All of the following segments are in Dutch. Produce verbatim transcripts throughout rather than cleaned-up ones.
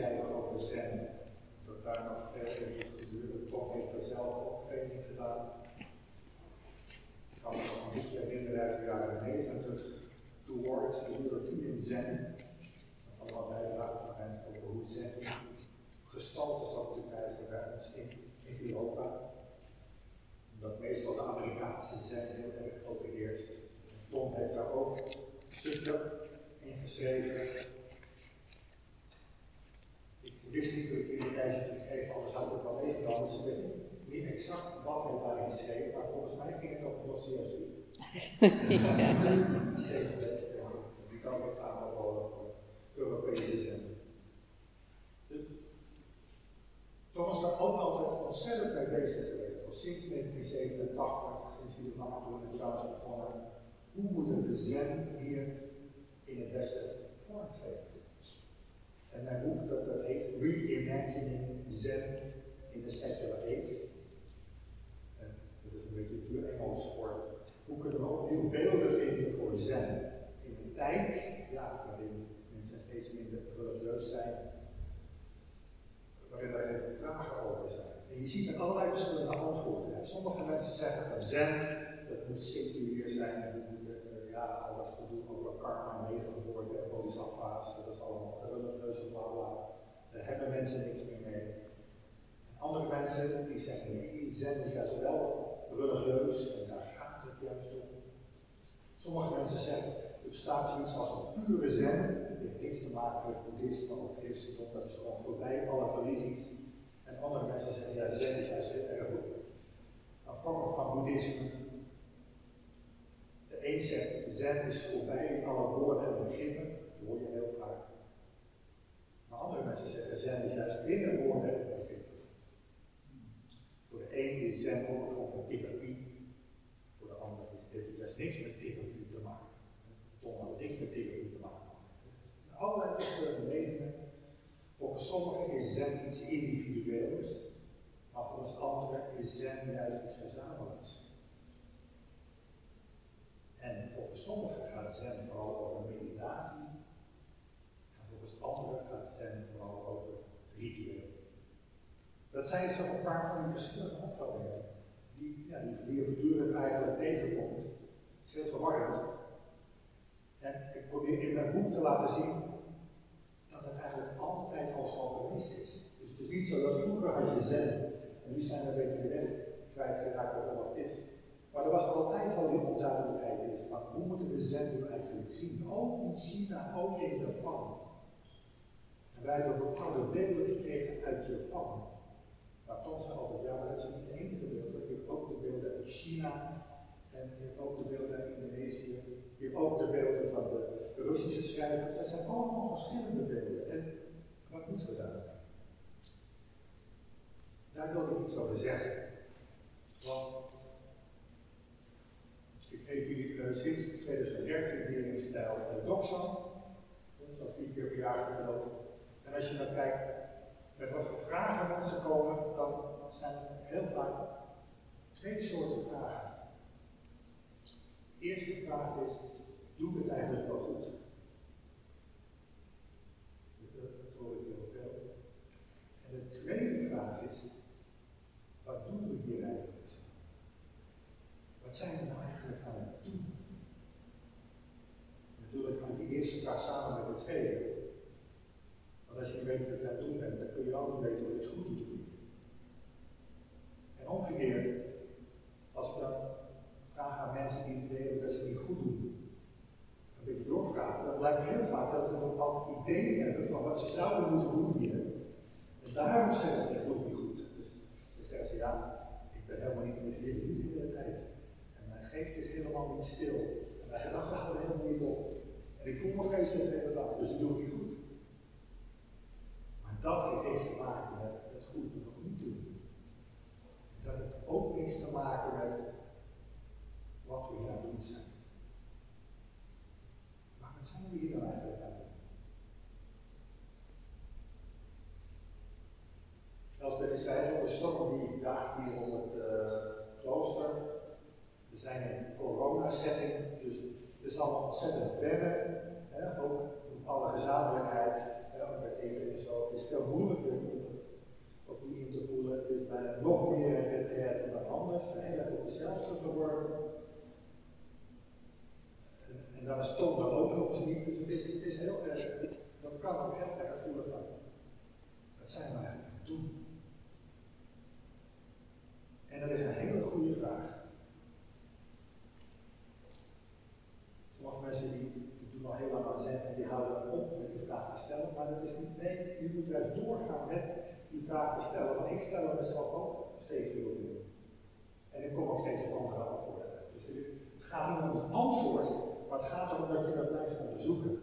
schrijven over zen. Dat daar nog veel in moet gebeuren. Toch heeft er zelf ook veel in gedaan. Ik kan me nog een boekje herinneren uit de jaren negentig. Towards the European Zen. Dat is allemaal bijdragen over hoe zen gestalte zou moeten krijgen bij ons in, in Europa. Omdat meestal de Amerikaanse zen heel erg overheerst. Tom heeft daar ook een stukje in geschreven. Ik wist niet dat ik jullie reis ging geven, anders had ik het wel meegenomen. Dus ik weet niet exact wat hij daarin schreef, maar volgens mij ging het over Dostoevsky. Zeker weten, die kan ook aan over Europese zen. Tom is daar ook altijd ontzettend mee bezig geweest. Al sinds negentien zevenentachtig, sinds jullie mannen toen het trouwens begonnen. Hoe moeten we zen hier in het Westen vormgeven? En mijn boek dat, dat heet Reimagining Zen in the Secular Age. En dat is een beetje duur Engels voor hoe kunnen we opnieuw beelden vinden voor zen in een tijd ja, waarin mensen steeds minder religieus zijn, waarin er heel veel vragen over zijn. En je ziet er allerlei verschillende antwoorden. Hè. Sommige mensen zeggen van zen, dat moet seculier zijn en we moeten uh, ja, al wat gedoe over karma, nedergeboorte en bodhisattva's, dat is allemaal religieuze bla bla. Daar hebben mensen niks meer mee. En andere mensen die zeggen nee, zen is juist wel religieus en daar gaat het juist om. Sommige mensen zeggen er bestaat zoiets als een pure zen, dat heeft niks te maken met boeddhisme of christendom, dat is gewoon voorbij alle religies. En andere mensen zeggen ja, zen is juist heel erg goed. Een vorm van boeddhisme. De een zegt zen is voorbij alle woorden en begrippen, dat hoor je heel vaak. Maar andere mensen zeggen zen is juist binnen woorden en begrippen. Voor de een is zen ook een vorm van therapie, voor de ander heeft het juist niks met therapie te maken. Toch had het niks met therapie te maken. Allerlei verschillende redenen. Volgens sommigen is zen iets individueels, maar volgens anderen is zen juist iets gezamenlijks. En volgens sommigen gaat zen vooral over meditatie, en volgens anderen gaat zen vooral over ritueel. Dat zijn zo'n paar van die verschillende opvattingen, die, ja, die, die je voortdurend eigenlijk tegenkomt. Het is heel verwarrend. En ik probeer in mijn boek te laten zien dat het eigenlijk altijd al zo geweest is. Dus het is niet zo dat vroeger had je zen en nu zijn we een beetje de weg kwijtgeraakt over wat het is. Maar er was altijd al die onduidelijkheid in van hoe moeten we zen nu eigenlijk zien? Ook in China, ook in Japan. En wij hebben bepaalde beelden gekregen uit Japan. Maar Tom zei altijd, ja, maar dat zijn niet de enige beelden. Je hebt ook de beelden uit China en je hebt ook de beelden uit Indonesië. Je hebt ook de beelden van de Russische schrijvers. Dat zijn allemaal verschillende beelden. En wat moeten we daar? Daar wil ik iets over zeggen. Want ik geef jullie uh, sinds tweeduizend dertien hier in stijl uh, Doksan. Dat is al vier keer per jaar gemiddeld. En als je dan kijkt met wat voor vragen mensen komen, dan zijn er heel vaak twee soorten vragen. De eerste vraag is, doe ik het eigenlijk wel goed? Dat hoor ik heel veel. En de tweede vraag is, wat doen we hier eigenlijk? Wat zijn we nou eigenlijk aan het doen? Natuurlijk hangt die eerste vraag samen met de tweede. Want als je niet weet wat je aan het doen bent, dan kun je ook niet weten of je het goed doet. En omgekeerd, als we dan vragen aan mensen die het idee hebben dat ze het niet goed doen, een beetje doorvragen, dan blijkt heel vaak dat we een bepaald idee hebben van wat ze zouden moeten doen hier. En daarom zeggen ze het ook niet goed. Dus dan zeggen ze, ja, ik ben helemaal niet met jullie de hele tijd. En mijn geest is helemaal niet stil. En mijn gedachten houden helemaal niet op. En ik voel me vreselijk de hele dag, dus ik doe het niet goed. Maar dat heeft niks te maken met het goed of niet doen. Dat heeft ook niks te maken met wat we hier aan het doen zijn. Maar wat zijn we hier dan eigenlijk aan het doen? Als bij de zei, de storm die daagt hier op het uh, klooster. We zijn in een corona-setting, dus het is allemaal ontzettend wennen. Hè, ook alle gezamenlijkheid. Hè, ook bij eten en zo is is veel moeilijker om het ook niet in te voelen. Het is bijna nog meer een retraite dan anders, heel erg op jezelf teruggeworpen. En, en dan is toon dan ook nog eens niet, dus het is, het is heel erg, dat kan ook heel erg voelen van, wat zijn we eigenlijk aan het doen? En dat is een hele goede vraag. Sommige mensen die, die doen al heel lang aan zen en die houden op met die vraag te stellen, maar dat is niet, nee, je moet juist doorgaan met die vraag te stellen, want ik stel het mezelf ook steeds weer opnieuw. En ik kom ook steeds op andere antwoorden. Dus het gaat niet om het antwoord, maar het gaat erom dat je dat blijft onderzoeken.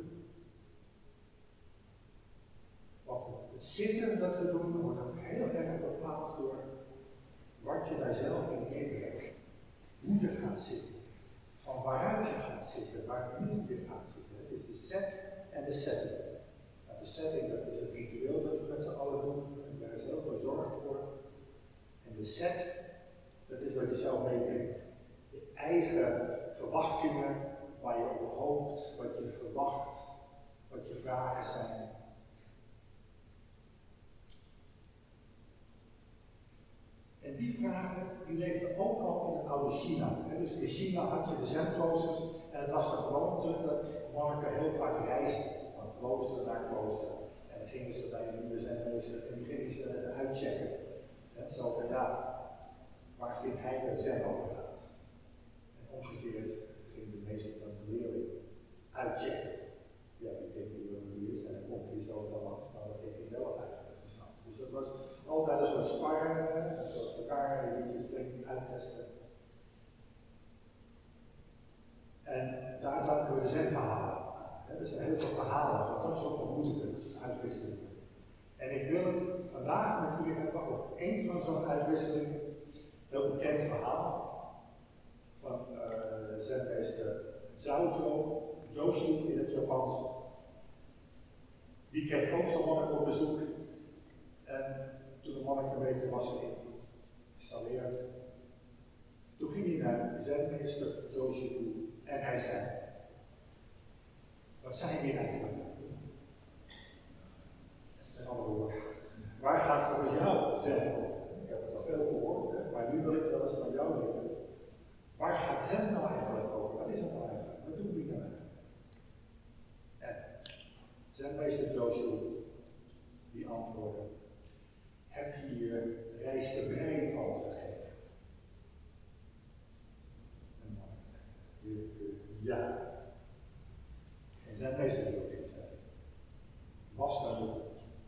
Want het zitten dat we doen, wordt ook heel erg bepaald door wat je daar zelf in inbrengt. Hoe je gaat zitten. Van waaruit je gaat zitten, waarin je gaat zitten. Het is de set en de setting. Nou, de setting, dat is het ritueel dat we met z'n allen doen. Daar is heel veel zorg voor. En de set, dat is wat je zelf meebrengt. Je eigen verwachtingen, waar je op hoopt, wat je verwacht, wat je vragen zijn. En die vragen, die leefden ook al in het oude China. Dus in China had je de zen-kloosters en het was de gewoonte dat monniken heel vaak reisden van klooster naar klooster. En dan gingen ze bij een nieuwe zenmeester en die gingen ze dan even uitchecken. En zo van ja, waar vindt hij dat zen over gaat? En omgekeerd ging de meester dan de leerling uitchecken. Ja, ik denk niet dat het hier is en dan komt hij zo dan langs, maar dat heeft hij zelf eigenlijk gesnapt. Dus dat was altijd een soort sparren, een soort elkaar een beetje flink uittesten. En daar danken we de zenverhalen aan. Er zijn heel veel verhalen van dat soort ontmoetingen, dus uitwisselingen. En ik wil het vandaag met jullie hebben over één van zo'n uitwisselingen. Heel bekend verhaal van uh, zenmeester Zhao Joshu in het Japans. Die kreeg ook zo'n monnik op bezoek. En toen de monnik een beetje was geïnstalleerd, toen ging hij naar de zenmeester Joshu toe en hij zei: wat zijn hier eigenlijk? Met andere woorden, waar gaat volgens jou zen over? Ik heb het al veel gehoord, hè? Maar nu wil ik wel eens van jou weten. Waar gaat zen nou eigenlijk over? Wat is het nou eigenlijk? Wat doen we nou? En zenmeester Joshu die antwoordde: heb je je reis te brein al gegeven? En dan, ja. En zenmeester Joshu zei: was dan je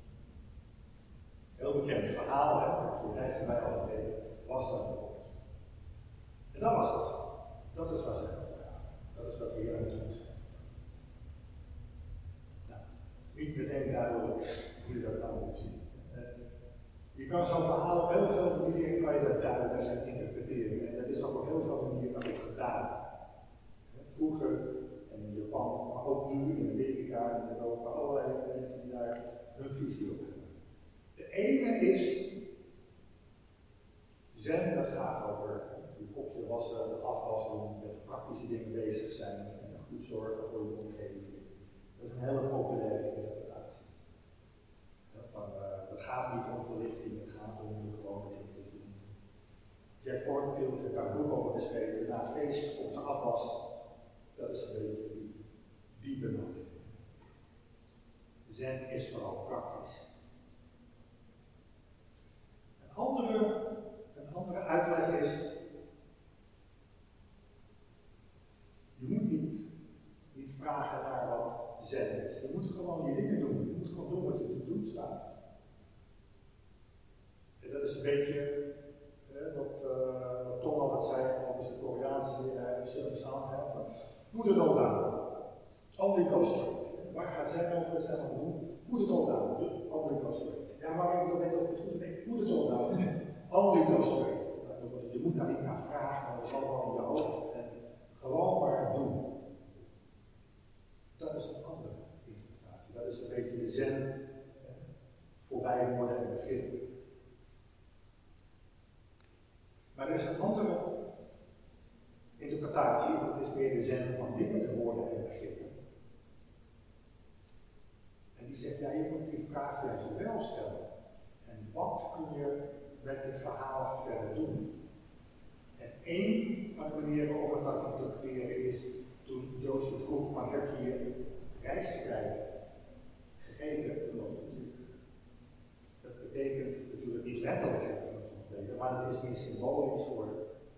heel bekend verhaal, hè, dat je reis te brein al gegeven, was dan je en dat was het. Dat is wat ze Dat is wat we hier aan het doen zijn. Nou, niet meteen duidelijk hoe je dat dan moet zien. Je kan zo'n verhaal op heel veel manieren kan je dat duiden en interpreteren. En dat is ook op heel veel manieren ook gedaan. Vroeger, en in Japan, maar ook nu in Amerika en in Europa, allerlei mensen die daar hun visie op hebben. De ene is zen, dat gaat over je kopje wassen, de afwas doen, met praktische dingen bezig zijn en goed zorgen voor je omgeving. Dat is een hele populaire interpretatie. Van, uh, het gaat niet om verlichting, het gaat om de gewone dingen te doen. Jack Kornfield heeft daar een boek over geschreven, na het feest op de afwas. Dat is een beetje die, die benadering. Zen is vooral praktisch. Een andere, een andere uitleg is: je moet niet, niet vragen naar wat zen is. Je moet gewoon je dingen doen. Je moet gewoon doen wat je te doen staat. En dat is een beetje eh, wat, uh, wat Tom altijd zei over zijn Koreaanse leraar, Sun Saan. Put it all down. Only go straight. Waar gaat zij over zijn over doen? Put it all down. Only go straight. Ja, maar ik wil weten of het goed is. Put it all down. Only go straight. Je moet daar niet naar vragen, maar dat is allemaal in je hoofd. En gewoon maar doen. Dat is een andere interpretatie. Dat is een beetje de zen eh, voorbij worden en beginnen. Maar er is een andere interpretatie, dat is meer de zen van dingen te worden en begrippen. En die die zegt, ja, je moet die vraag juist wel stellen. En wat kun je met dit verhaal verder doen? En één van de manieren om het dat te interpreteren is, toen Jozef vroeg van, heb je je rijstbrei gegeten vanochtend? Dat betekent natuurlijk niet letterlijk hebben vanochtend gegeten, maar het is meer symbolisch voor.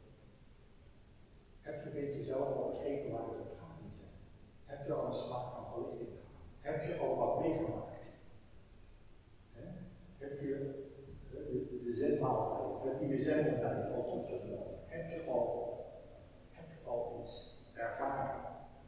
Heb je een beetje zelf al gegeten waar het op gaat zijn? Heb je al een smaak van verlichting gehad? Heb je al wat meegemaakt? He? Heb je de, de zenmaaltijd, heb je je zenmaaltijd al tot je genomen? Heb je al, heb je al iets ervaren?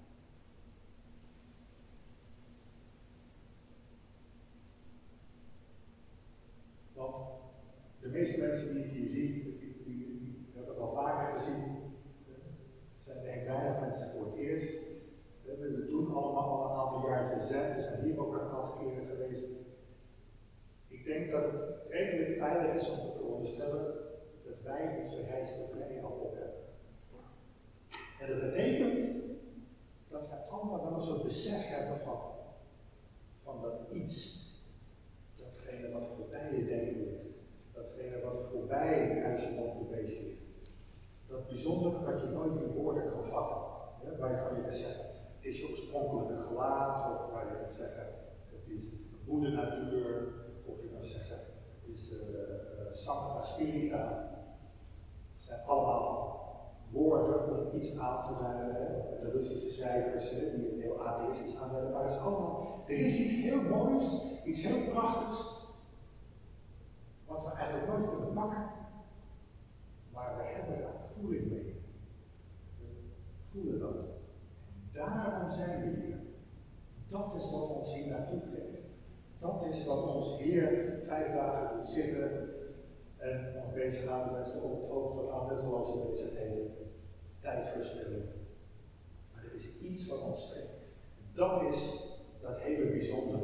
Want de meeste mensen die ik hier zie, die, die, die, die hebben het al vaker gezien, zijn er weinig mensen voor het eerst. We doen allemaal al een aantal jaar zen, we zijn hier ook een aantal keren geweest. Ik denk dat het redelijk veilig is om te veronderstellen dat wij onze rijstbrei al op hebben. En dat betekent dat we allemaal wel een soort besef hebben van, van dat iets, datgene wat voorbij je denken ligt, datgene wat voorbij uit je mond geweest ligt. Dat bijzondere wat je nooit in woorden kan vatten, hè, waarvan je kan zeggen, het is je oorspronkelijke gelaat, of waar je kan zeggen, het is een goede natuur, of je kan zeggen, het is uh, uh, Sancta Spirita. Het zijn allemaal woorden om iets aan te duiden, de Russische cijfers hè, die het heel atheïstisch aanduiden, maar het is allemaal, er is iets heel moois, iets heel prachtigs, wat we eigenlijk nooit kunnen pakken, maar we hebben er voeling mee. We voelen dat. Daarom zijn we hier. Dat is wat ons hier naartoe geeft. Dat is wat ons hier vijf dagen doet zitten en ons bezighouden met zo op het oog tot aan nutteloze bezigheden, tijdverspilling. Maar er is iets wat ons trekt. Dat is dat hele bijzondere.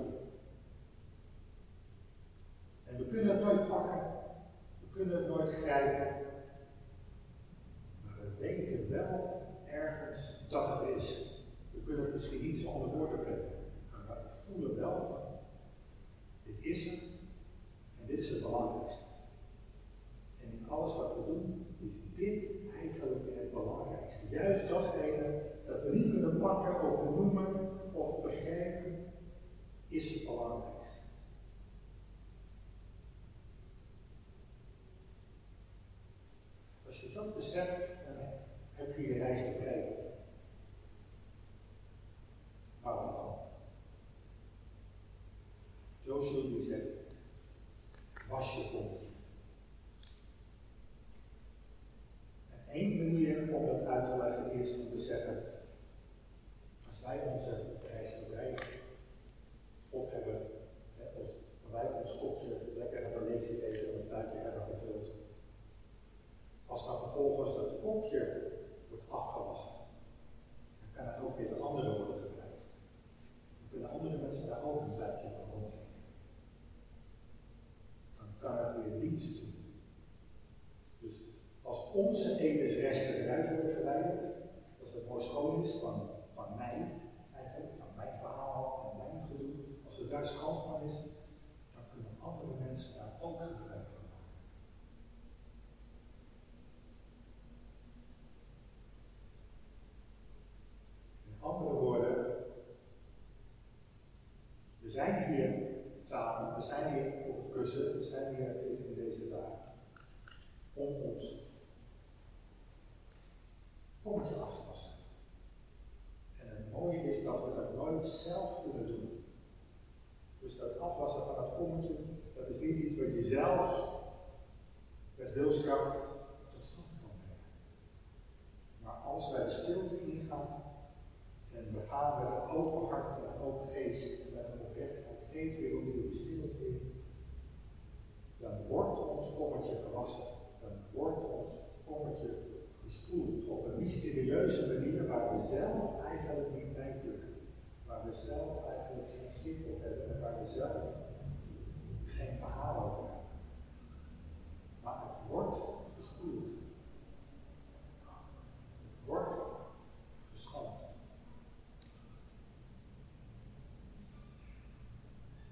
En we kunnen het nooit pakken, we kunnen het nooit grijpen, maar we weten wel ergens dat het is. We kunnen het misschien niet zo onder woorden brengen, maar we voelen wel van, dit is het en dit is het belangrijkste. En in alles wat we doen, is dit eigenlijk het belangrijkste. Juist datgene dat we niet kunnen pakken of benoemen of begrijpen, is het belangrijkste. Als je dat beseft, dan heb je je reis gekregen. Waarom dan? Joshua die zegt, was je kommetje. En één manier om dat uit te leggen is om te zeggen, als wij onze rijsterij op hebben, hè, als wij ons kopje lekker hebben leeggegeten en ons buikje hebben gevuld, als dan vervolgens dat kopje wordt afgewassen, dan kan het ook weer de andere worden gebruikt. Dan kunnen andere mensen daar ook een buikje van rondgeven. Dan kan het weer dienst doen. Dus als onze etensresten eruit worden verwijderd, als het mooi schoon is van, van mij, eigenlijk, van mijn verhaal en mijn gedoe, als het daar schoon van is, dan kunnen andere mensen daar ook gebruik van maken. Met andere woorden, we zijn hier samen, we zijn hier op het kussen, we zijn hier in deze dagen om ons kommetje af te wassen. En het mooie is dat we dat nooit zelf kunnen doen. Dus dat afwassen van dat kommetje, dat is niet iets wat je zelf met wilskracht tot stand kan brengen. Maar als wij de stilte ingaan en we gaan met een open hart en een open geest en met een oprechtheid steeds weer opnieuw de stilte in, dan wordt ons kommetje gewassen, dan wordt ons kommetje gespoeld op een mysterieuze manier waar we zelf eigenlijk niet bij kunnen, waar we zelf eigenlijk geen grip op hebben en waar we zelf geen verhaal over hebben. Maar het wordt gespoeld. Het wordt geschoond.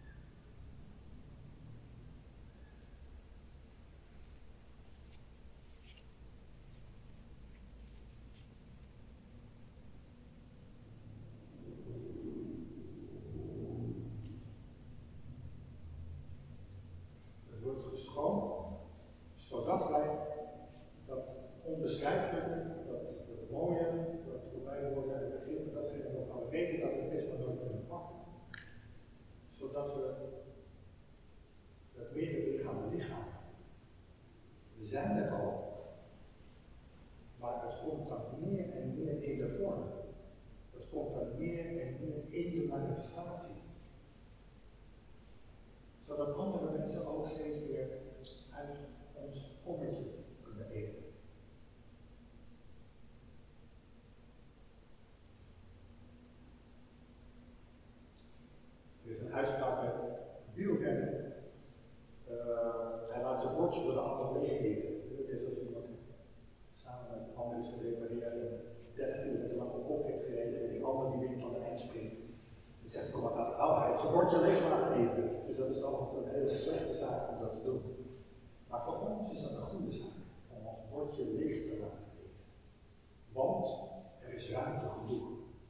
wielrennen, uh, hij laat zijn bordje door de ander leeg eten. Het is als iemand samen met een ander is gerepareerd en dertig kilometer lang op kop heeft gereden en die ander die wint aan de eindsprint. Dan zegt de commentator, oh, hij heeft zijn bordje leeg laten eten. Dus dat is altijd een hele slechte zaak om dat te doen. Maar voor ons is dat een goede zaak, om ons bordje leeg te laten eten. Want er is ruimte genoeg.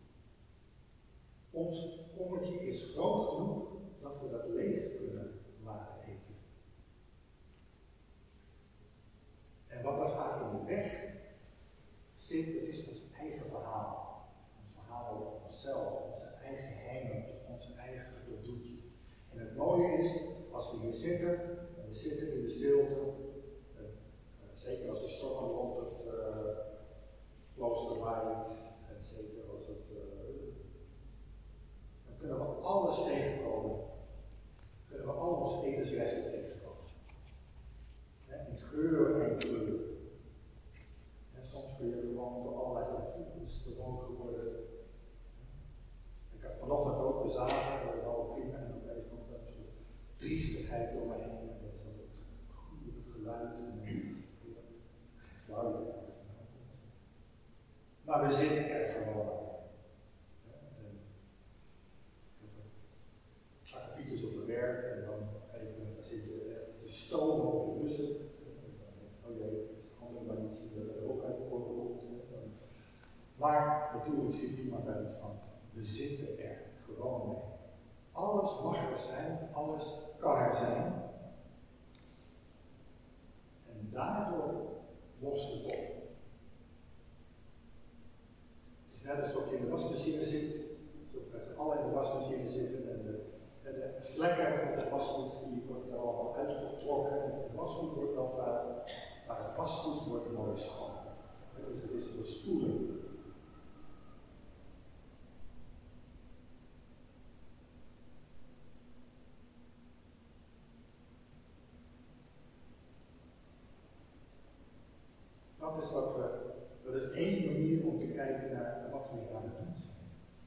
Ons kommetje is groot genoeg dat we dat leeg kunnen laten eten. En wat dat vaak in de weg zit, het is ons eigen verhaal. Ons verhaal over onszelf, onze eigen hengels, onze eigen gedoetje. En het mooie is, als we hier zitten, en we zitten in de stilte, uh, uh, zeker als de storm rond het uh, klooster waait, en zeker als het, uh, dan kunnen we alles tegenkomen. Kunnen we al onze etensresten tegenkomen. He, in geuren en kleuren. En soms kun je gewoon door allerlei gevoelens bewogen worden. Ik heb vanochtend ook bezagen, dat is al prima, en dan is nog een soort triestigheid door mij heen. En dat is een goede geluid. En flauw. Maar we zitten er gewoon aan. Akkefietjes op het werk en dan even dan zit je te stomen op de bussen. Oh jee, anderen maar niet zien dat er ook uit de oren komt. Maar natuurlijk zit iemand daar iets van. We zitten er gewoon mee. Alles mag er zijn, alles kan er zijn. En daardoor lost het op. Het is net alsof je in de wasmachine zit, alsof we z'n allen in de wasmachine zitten en de, en de vlekken op het wasgoed die wordt er al uitgetrokken en het wasgoed wordt al vuil, maar het wasgoed wordt mooi schoon. Dus het is door spoelen. Dat is wat we, dat is één manier om te kijken naar wat we hier aan het doen zijn.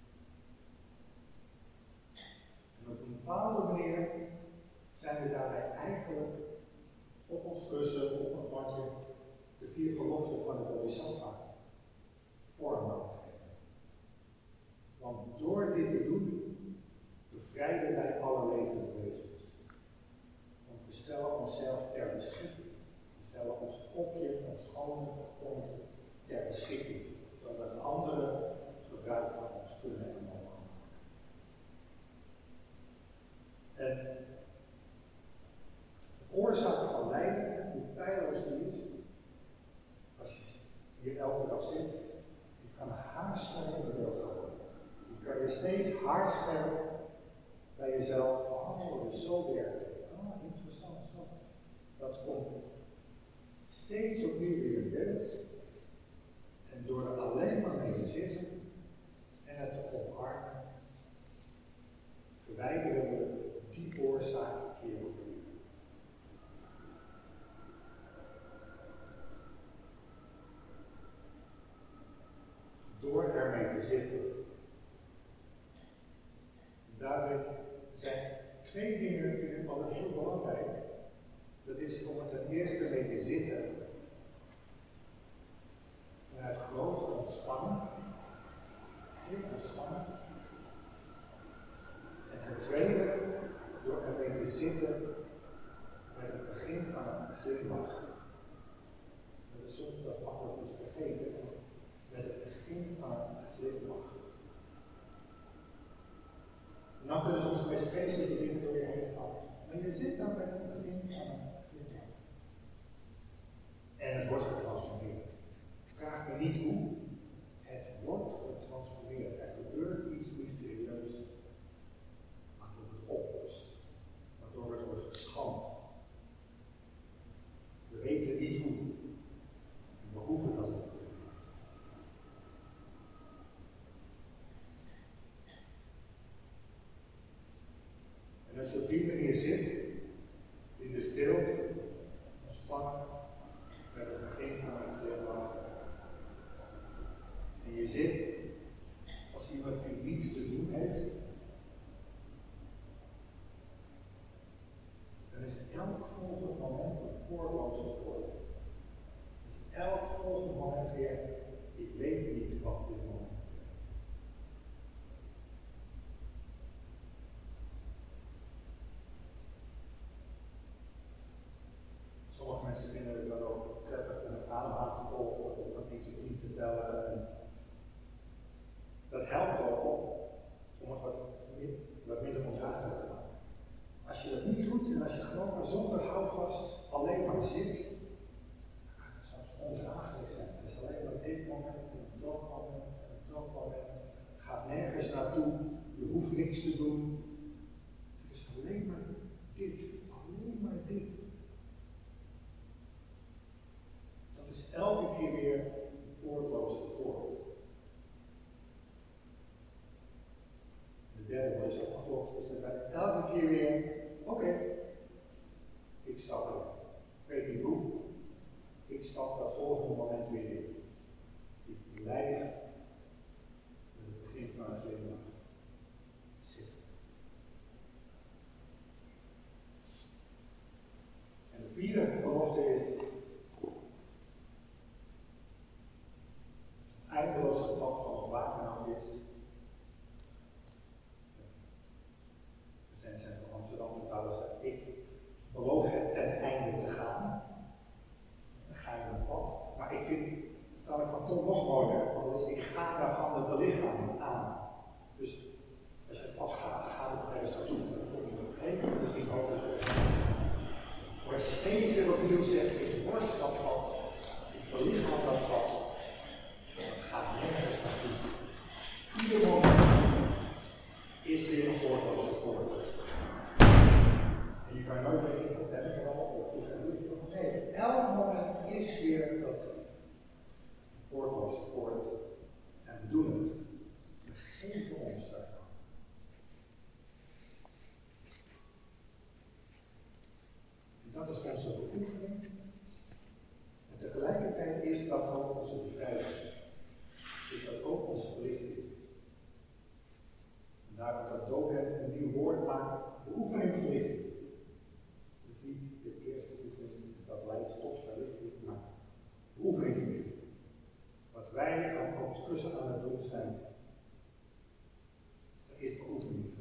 En op een bepaalde manier zijn we daarbij eigenlijk op ons kussen, op een bordje, de vier geloften van de Bodhisattva vorm aan te geven. Want door dit te doen, bevrijden wij alle levende wezens. Want we stellen onszelf ter beschikking. We stellen ons kopje, ons schone grond ter beschikking, zodat anderen gebruik van ons kunnen en mogen maken. En de oorzaak van lijden, hoe pijnloos die is, als je hier elke dag zit, je kan haarscherp in de beeld komen. Je kan je steeds haarscherp bij jezelf, oh, dat is zo werkt. Ah, interessant, zo. Dat komt steeds opnieuw in je beeld. En door er alleen maar mee te zitten en het te omarmen, verwijderen we die oorzaak keer op keer. Door ermee te zitten. Daarbij zijn twee dingen, vind ik altijd heel belangrijk. Dat is om er ten eerste mee te zitten. Vanuit grote ontspanning. Heel ontspannen. En ten tweede, door ermee te zitten met het begin van een glimlach. Dat is soms wat makkelijk te vergeten. Met het begin van een glimlach. En dan kunnen soms de meest vreselijke dingen door je heen vallen. Maar je zit dan met het begin van een glimlach. En het wordt getransformeerd. Vraag me niet hoe. Het wordt getransformeerd. Er gebeurt iets mysterieus. Waardoor het oplost. Waardoor het wordt geschand. We weten niet hoe. En we hoeven dat ook. En als je op die manier zit, in de stilte, ontspannen, met het begin van een glimlach. En je zit als iemand die niets te doen heeft. is elk volgend moment een spoorloze woord. Dus elk volgend moment weer, ik weet niet wat dit moment brengt. Sommige mensen vinden het dan ook prettig om het ademhaling te volgen of dat niet of niet te tellen. Dat helpt ook om het wat, wat minder ondraaglijk te maken. Als je dat niet doet en als je gewoon maar zonder houvast alleen maar zit, dan kan het soms ondraaglijk zijn. Het is alleen maar dit moment, en dat moment, en dat moment. Het gaat nergens naartoe, je hoeft niks te doen. Het is alleen maar dit, alleen maar dit. Dat is elke keer weer een woordloos woord. De derde woord is ook vervolgd, is dat wij elke keer weer, oké, okay, ik stap er. Ik weet niet hoe, ik stap dat volgende moment weer in. Ik blijf met het begin van het glimlach zitten. En de vierde belofte is eindeloos het pad van het wakenhoud is. De Zen van Amsterdam vertalen ze, ik beloof het ten einde te gaan. Dan ga je naar pad. Maar ik vind, vertaal ik van toch nog mooier, want is ik ga daarvan de belichaming aan. Dus als je het pad gaat, gaat het ergens naartoe. Dan kom je op een gegeven moment misschien ook maar als je steeds weer opnieuw zegt, ik word dat pad, ik belichaam dat pad. Het gaat nergens naartoe. Ieder moment is weer een woordloze woord. En je kan nooit weten, dat heb ik wel, of hoe doe ik het nog? Nee, elk moment is weer dat woordloze woord. En we doen het. We geven ons daarvan. En dat is onze beoefening. En tegelijkertijd is dat ook onze bevrijding. Is dat ook onze verlichting. En daarom dat Dogen een nieuw woord maakt, beoefening verlichting. Dus niet de eerste oefening, dat leidt tot verlichting, maar beoefening verlichting. Wat wij dan op het kussen aan het doen zijn, dat is beoefening verlichting.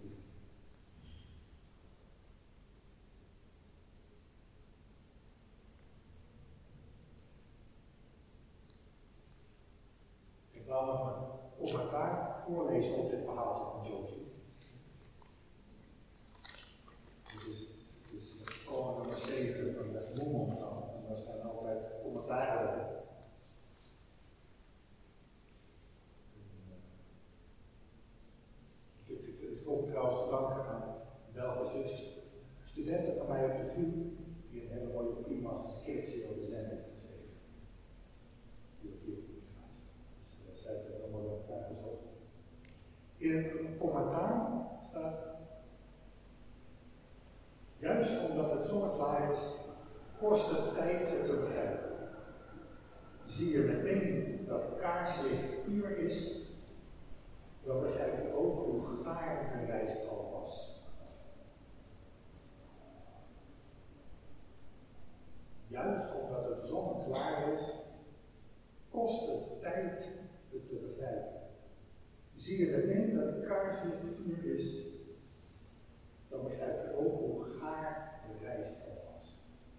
Ik wil nog een commentaar voorlezen op dit verhaaltje van Joseph. Dit is, dit is column nummer zeven van de Moemon van. En daar zijn altijd commentaren. Ik vroeg trouwens te danken aan Belgische studenten van mij op de V U, die een hele mooie pre-master sketchje over de Zen heeft geschreven. Die ook hier dus zij heeft het heel mooi op elkaar gezocht. In een commentaar staat, juist omdat het zonneklaar is, kost het tijd het te begrijpen. Zie je meteen dat kaarslicht vuur is, dan begrijp je ook hoe gaar de reis al was. Juist omdat het zonneklaar is, kost het tijd het te begrijpen. Zie je meteen dat kaarslicht vuur is, dan begrijp je ook hoe gaar de reis al was.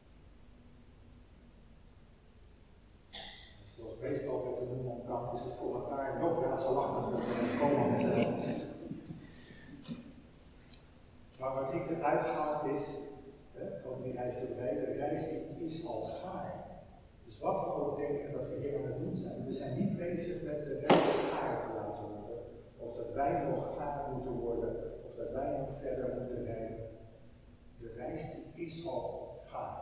Zoals meestal met de Moemon is het commentaar nog raadselachtig met de Koman zelf. Maar wat ik eruit haal is, hè, van die reis te bevrijden, de reis die is al gaar. Dus wat we ook denken dat we hier aan het doen zijn, we zijn niet bezig met de reis gaar te laten worden, of dat wij nog gaar moeten worden, of dat wij nog verder moeten rijden. De reis die is al gaar.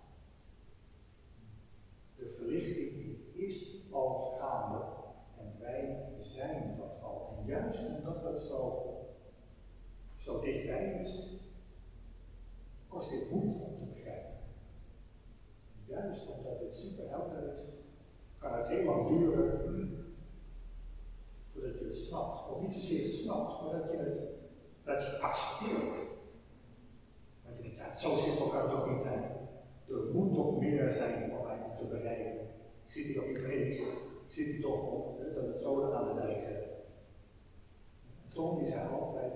De verlichting die is al gaande en wij zijn dat al. En juist omdat dat zo, zo dichtbij is, kost dit moed om te begrijpen. Juist omdat het super helder is, kan het heel lang duren voordat je het snapt. Of niet zozeer het snapt, maar dat je het, dat je accepteert. Want je denkt, ja, zo zit elkaar toch meer zijn voor mij om te bereiken. Ik zit hier op niet voor niks. Ik zit hier toch op dat het zoden aan de dijk zet. Tom die zei altijd,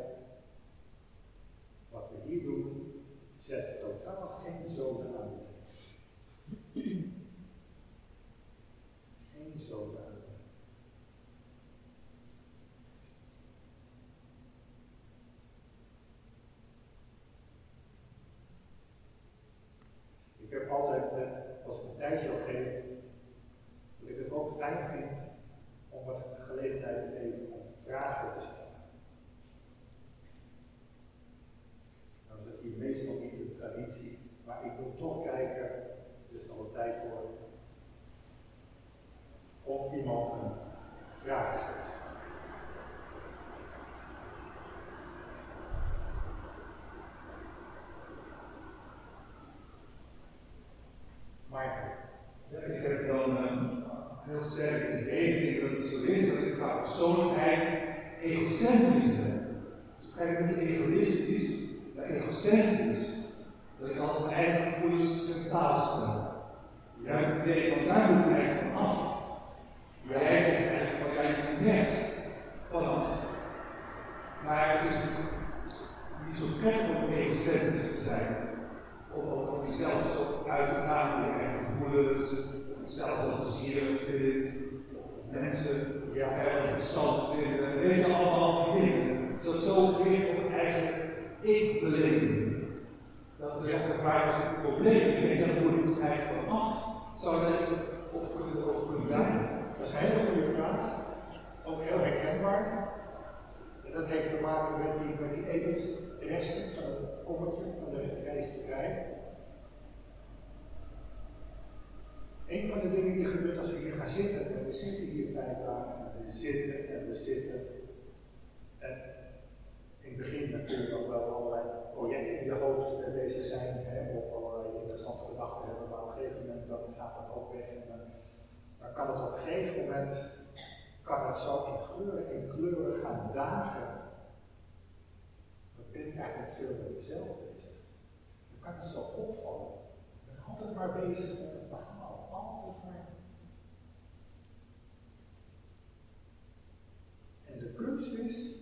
wat we hier doen, zet totaal geen zoden aan de dijk. Geen zoden aan de dijk. Ik heb altijd, als ik een tijdje geef, dat ik het ook fijn vind om wat gelegenheid te geven om vragen te stellen. Nou is dat hier meestal niet de traditie, maar ik wil toch kijken, er is nog een tijd voor, of iemand een vraag heeft. Maarten. Ja, ik heb dan uh, heel sterk in beweging dat het zo is dat ik qua persoonlijkheid egocentrisch ben. Dus ik kijk niet egoïstisch, maar egocentrisch. Dat ik altijd mijn eigen gevoelens centraal stel. Jij hebt het idee van daar moet ik eigenlijk van af. Maar jij zegt eigenlijk van jij moet nergens vanaf. Maar het is natuurlijk niet zo prettig om egocentrisch te zijn. Om over jezelf zo uit te gaan, je eigen gevoelens, of jezelf wel plezierig vindt, of mensen ja, heel interessant vinden, weet je, allemaal die dingen. Zodat zo gericht op een eigen ik-beleving. Dat is ook een vraag als een probleem. Ik denk, daar moet ik er eigenlijk van af. Zou je daar iets op kunnen, over kunnen zijn? Ja, dat is een hele goede vraag. Ook heel herkenbaar. En dat heeft te maken met die, met die etensresten van het kommetje van de rijsterij. Een van de dingen die gebeurt als we hier gaan zitten, en we zitten hier vijf dagen, en we zitten en we zitten. En in het begin dan kun je ook wel allerlei projecten in je hoofd bezig zijn, hè, of allerlei interessante gedachten hebben, maar op een gegeven moment dan gaat dat ook weg. En dan, dan kan het op een gegeven moment kan het zo in geuren en kleuren gaan dagen. Dan ben ik eigenlijk veel met mezelf bezig. Dan kan het zo opvallen. Ik ben altijd maar bezig met het verhaal. Altijd maar. En de kunst is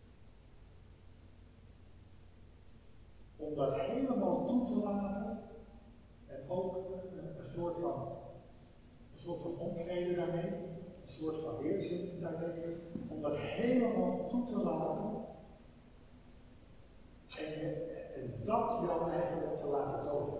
om dat helemaal toe te laten en ook een, een soort van een soort van onvrede daarmee, een soort van weerzin daarmee, om dat helemaal toe te laten en, en dat jou eigenlijk te laten doden.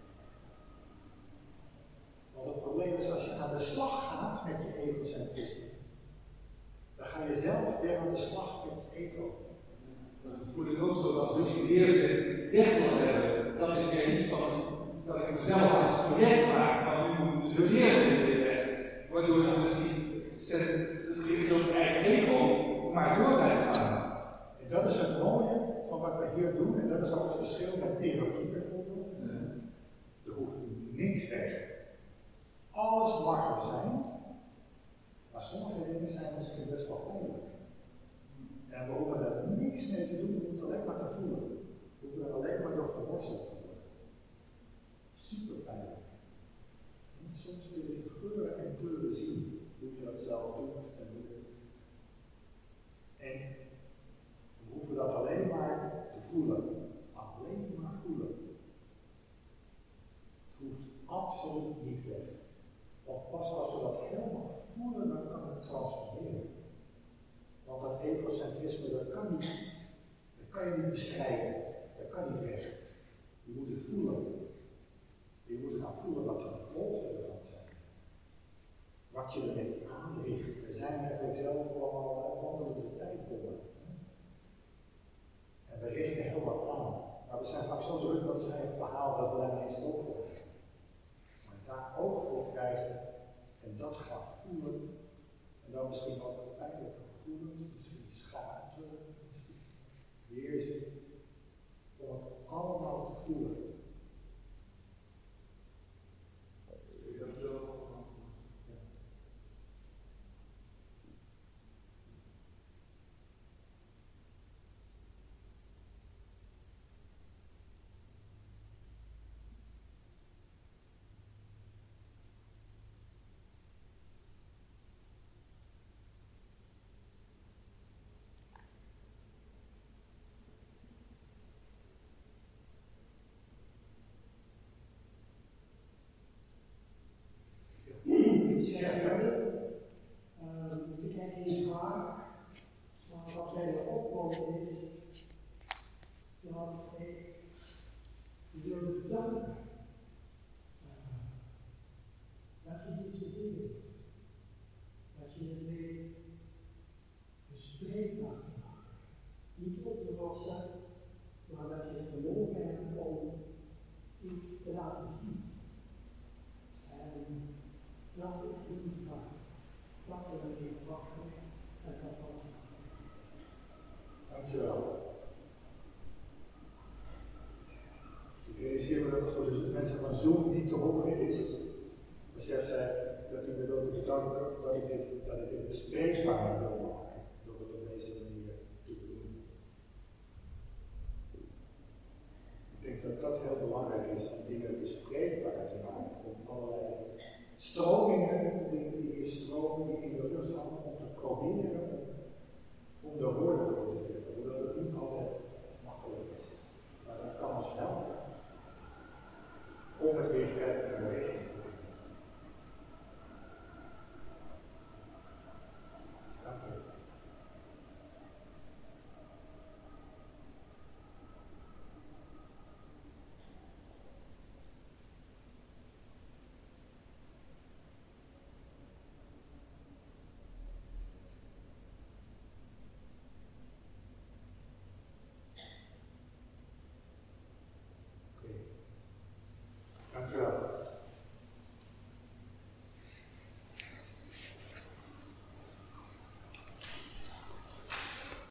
Want het probleem is als je aan de slag gaat met je egocentrisme, dan ga je zelf weer aan de slag met je ego. Dat voel ik ook zo, dat als ik de eerste weg wil hebben, dat is weer iets van dat ik mezelf als project maak, maar nu moet de eerste weer weg. Waardoor dan dus die zo'n eigen ego maar door blijft gaan. En dat is het mooie van wat we hier doen, en dat is ook het verschil met therapie bijvoorbeeld. Ja. Er hoeft niks weg. Alles mag er zijn, maar sommige dingen zijn misschien best wel pijnlijk. En we hoeven daar niks mee te doen, we moeten alleen maar te voelen. We hoeven er alleen maar door geworsteld te worden. Super pijnlijk. En soms wil je geuren en kleuren zien, hoe je dat zelf doet. En, en we hoeven dat alleen maar te voelen. Alleen maar voelen. Het hoeft absoluut niet weg. Want pas als we dat helemaal voelen, dan kan het transformeren. Want dat egocentrisme, dat kan niet, dat kan je niet bestrijden, dat kan niet weg. Je moet het voelen. Je moet gaan voelen wat de gevolgen ervan zijn. Wat je ermee aanricht. We zijn eigenlijk zelf allemaal wandelende tijdbommen. En we richten heel wat aan. Maar we zijn vaak zo druk dat we het verhaal dat we daar niet eens oog voor hebben. Maar daar oog voor krijgen en dat gaan voelen. En dan misschien ook pijnlijke gevoelens, misschien schaamte, misschien weerzin. Om het allemaal te voelen. belangrijk. Uh, dat je dit soort dingen doet. Dat je het weet bespreekbaar te maken. Niet op te lossen, maar dat je het vermogen hebt om iets te laten zien. En dat is de uitdaging. Dat wil ik even wachten en dat was het. Dankjewel. Ik realiseer me dat het voor de mensen van Zoom niet te horen is. De chef zei dat u me wilde bedanken dat ik dit, dat ik dit bespreekbaar wil maken, door het op deze manier te doen. Ik denk dat dat heel belangrijk is, om dingen bespreekbaar te maken, om allerlei stromingen, dingen die hier stromen, die in de lucht hangen, om te proberen om de woorden